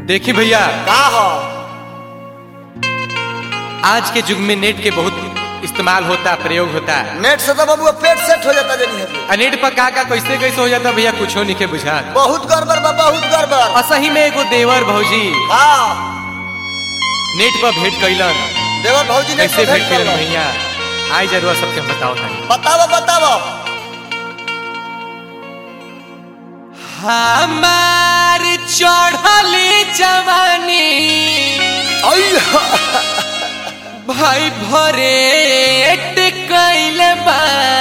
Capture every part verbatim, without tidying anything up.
देखी भैया का हो आज के युग में नेट के बहुत इस्तेमाल होता प्रयोग होता है। नेट से तो बाबू पेट सेट हो जाता जनी है। नेट पर का का कैसे कैसे हो जाता भैया कुछो नहीं के बुझा। बहुत गड़बड़ बा बहुत गड़बड़। असही में एगो देवर भौजी हाँ नेट पर भेंट कैलन। देवर भौजी ने कैसे भेंट कैलन भैया आई जरूर सबके बताओ तानी। बताओ बताओ। हमार चढ़ली जवानी भाई भरे कैले बा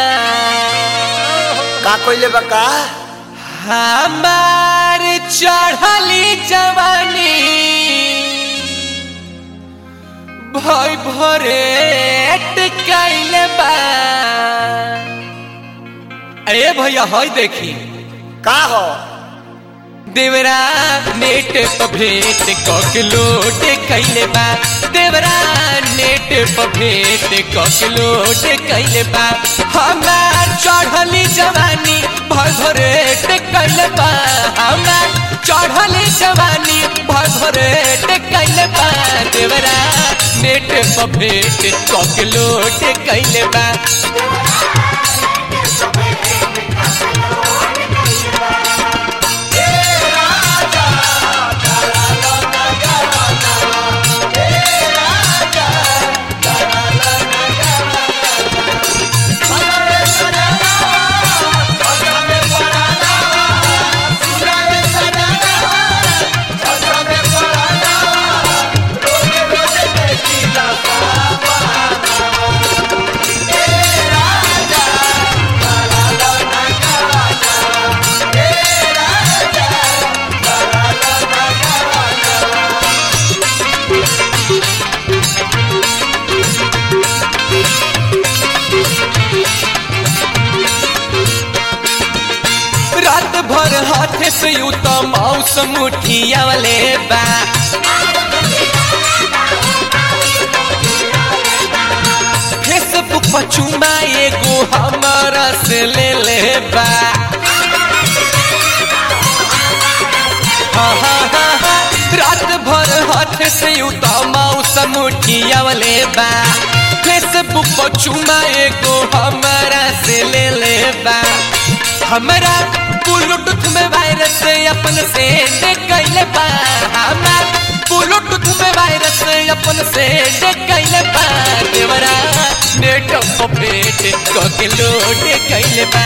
का कोइले बा का हमार चढ़ली जवानी भाई भरे कैले बा। अरे भैया हई देखी का हो देवरा नेट पर भेंट ककलोट कैले बा। देवरा नेट पर भेंट ककलोट कैले बा। हमार चढ़ली जवानी भरभरेट कैले बा। हमार चढ़ली जवानी भरभरेट कैले बा। देवरा नेट पर भेंट ककलोट कैले बा। रात भर हाथ से यू तो मौसम उठियावले बा। फेसबुक पर चुमा एगो हमारा से ले ले बा। हाँ हाँ हाँ हाँ रात भर हाथ से यू तो मौसम उठियावले बा। फेसबुक पर चुमा एगो हमारा से ले ले बा। हमारा ब्लूटूथ में वायरस अपन से कैले बा। हमार ब्लूटूथ में वायरस अपन से कैले बा। देवरा नेट पर भेंट ककलोट कैले बा।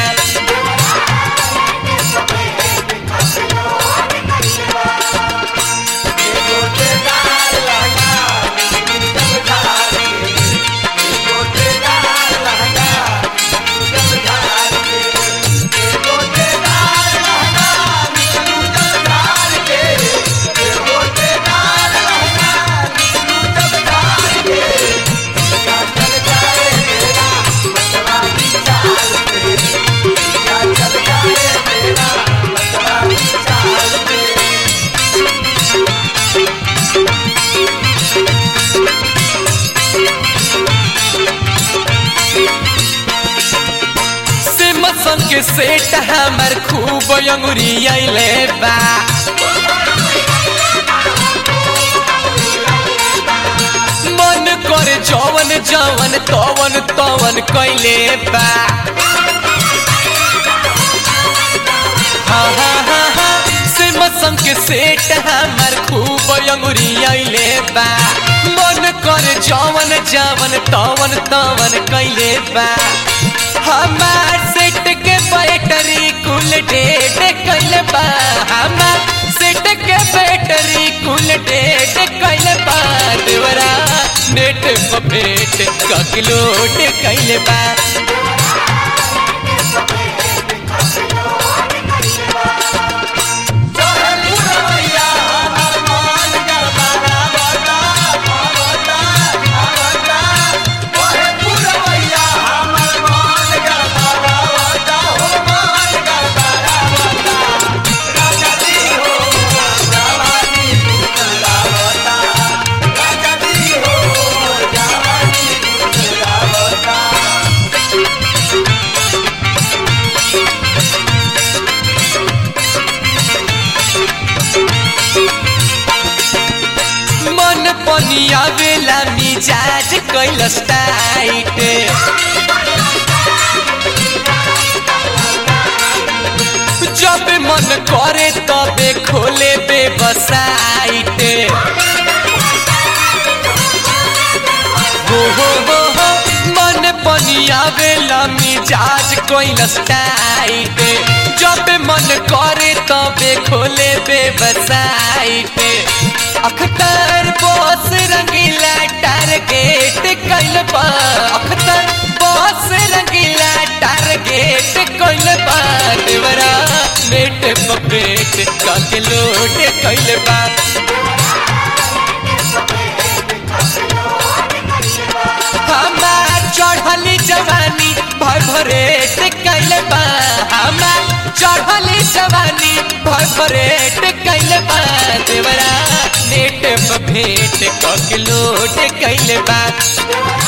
के सेट हमर खूब अंगुरी आइले बा। मन करे जवन जवन तवन तवन कैले बा। हाँ हाँ हाँ हाँ से मौसम के सेट हमर खूब अंगुरी आइले बा। मन करे जवन जवन तवन तवन कैले बा। हमार सेट के बैटरी कुल डेट कैले बा। हमार सेट के बैटरी कुल डेट कैले बा। देवरा नेट पर भेंट ककलोट कैले बा। Thank you. पनिया बेला मिजाज कैलस टाइट जब मन करे तबे खोले बेबसाइट हो हो हो हो मन पनिया बेला मिजाज कैलस टाइट जब मन करे तबे खोले बेबसाइट अखतर बॉस रंगीला टारगेट कैल बा अखतर बॉस रंगीला टारगेट कैल बा देवरा मेट पपेट काके लोट कैल बा हमार चढ़ली जवानी भर भरेट कैल बा हमार चढ़ली जवानी भर भरेट कैल बा देवरा नेट पे भेंट कके लोट कैल बा